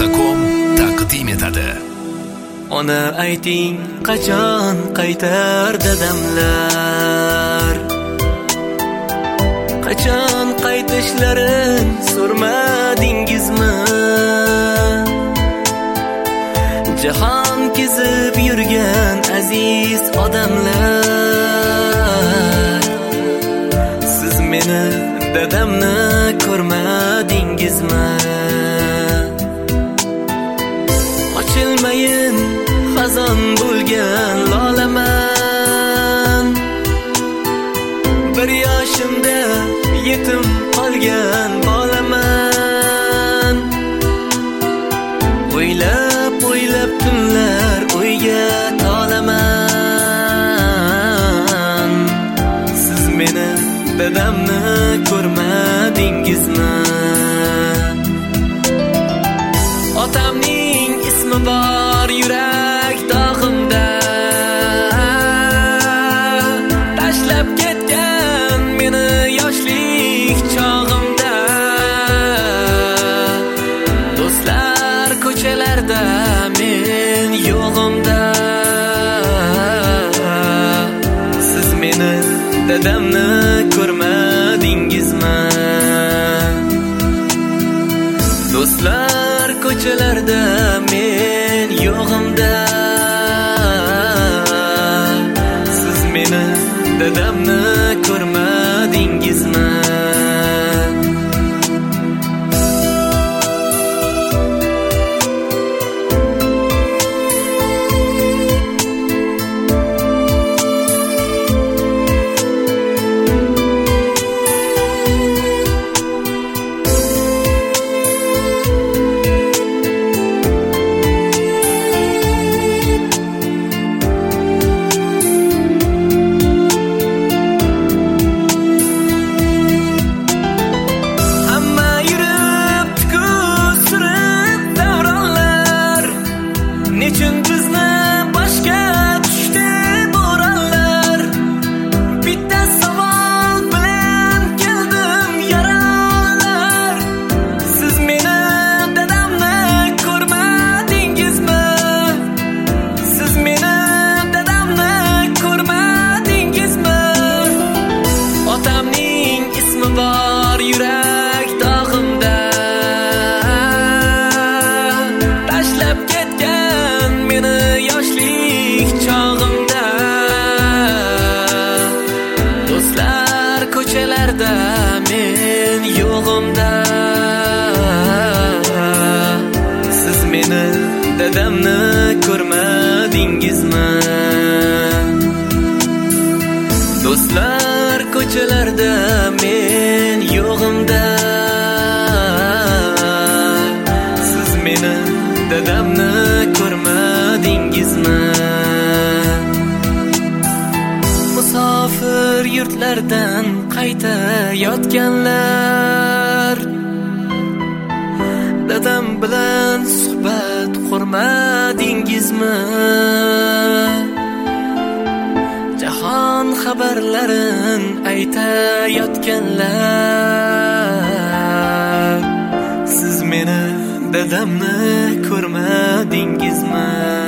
Media.com taqdim etadi. Ona ayting, qachon qaytar dadamlar? Qachon qaytishlarin so'rmadingizmi? Jahon kezib yurgan aziz odamlar, siz meni dadamni ko'rmadingizmi? Ochilmayin xazon bo'lgan lolaman, bir yoshimda yetim qolgan bolaman. O'ylab tunlar o'yga tolaman, siz meni dadamni ko'rmadingizmi? Otamning ismi bor yurak dog'imda, tashlab ketgan meni yoshlik chog'imda. Do'stlar ko'chalarda men yo'g'imda, siz meni dadamni ko'rmadingizmi? Do'stlar ko'chalarda men yo'g'imda, siz meni dadamni ko'rmadingizmi? Nechun bizni boshga tushdi bo'ronlar? Bitta savol bilan keldim yaronlar. Siz meni dadamni ko'rmadingizmi? Siz meni dadamni ko'rmadingizmi? Otamning ismi bor yurak dog'imda, tashlab ketgan meni yoshlik chog'imda. Do'stlar ko'chalarda men yo'g'imda, siz meni dadamni ko'rmadingizmi? Do'stlar ko'chalarda men yo'g'imda, siz meni dadamni ko'rmadingizmi? Musofir yurtlardan qaytayotganlar, dadam bilan suhbat qurmadingizmi? Jahon xabarlarin aytayotganlar, siz meni dadamni ko'rmadingizmi?